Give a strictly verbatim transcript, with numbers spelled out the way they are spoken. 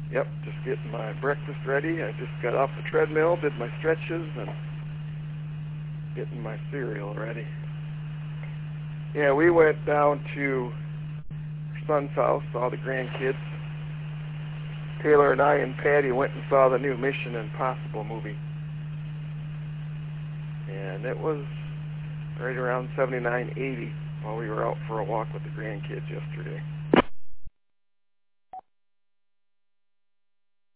Yep, just getting my breakfast ready. I just got off the treadmill, did my stretches, and getting my cereal ready. Yeah, we went down to our son's house, saw the grandkids. Taylor and I and Patty went and saw the new Mission Impossible movie. And it was right around seventy-nine, eighty while we were out for a walk with the grandkids yesterday.